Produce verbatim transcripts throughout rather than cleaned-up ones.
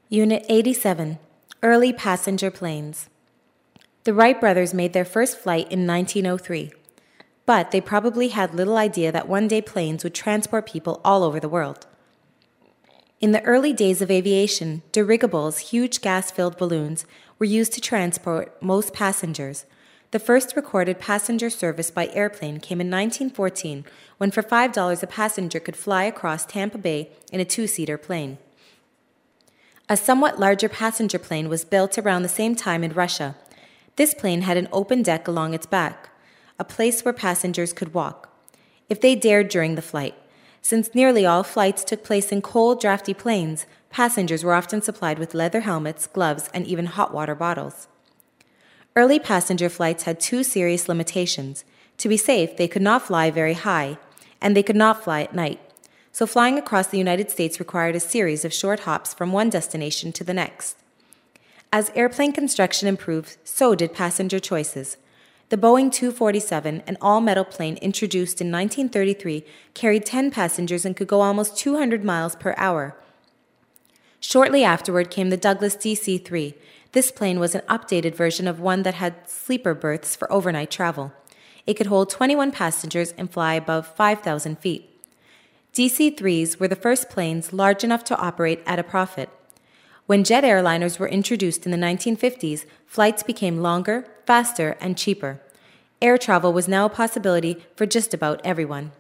Unit eighty-seven, Early Passenger Planes. The Wright brothers made their first flight in nineteen oh three, but they probably had little idea that one day planes would transport people all over the world. In the early days of aviation, dirigibles, huge gas-filled balloons, were used to transport most passengers. The first recorded passenger service by airplane came in nineteen fourteen, when for five dollars a passenger could fly across Tampa Bay in a two-seater plane. A somewhat larger passenger plane was built around the same time in Russia. This plane had an open deck along its back, a place where passengers could walk, if they dared during the flight. Since nearly all flights took place in cold, drafty planes, passengers were often supplied with leather helmets, gloves, and even hot water bottles. Early passenger flights had two serious limitations. To be safe, they could not fly very high, and they could not fly at night. So flying across the United States required a series of short hops from one destination to the next. As airplane construction improved, so did passenger choices. The Boeing two forty-seven, an all-metal plane introduced in nineteen thirty-three, carried ten passengers and could go almost two hundred miles per hour. Shortly afterward came the Douglas D C three. This plane was an updated version of one that had sleeper berths for overnight travel. It could hold twenty-one passengers and fly above five thousand feet. D C threes were the first planes large enough to operate at a profit. When jet airliners were introduced in the nineteen fifties, flights became longer, faster, and cheaper. Air travel was now a possibility for just about everyone.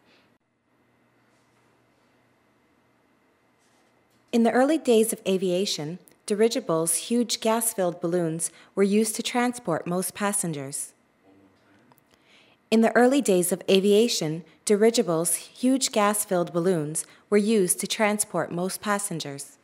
In the early days of aviation, dirigibles, huge gas-filled balloons, were used to transport most passengers. In the early days of aviation, dirigibles, huge gas-filled balloons, were used to transport most passengers.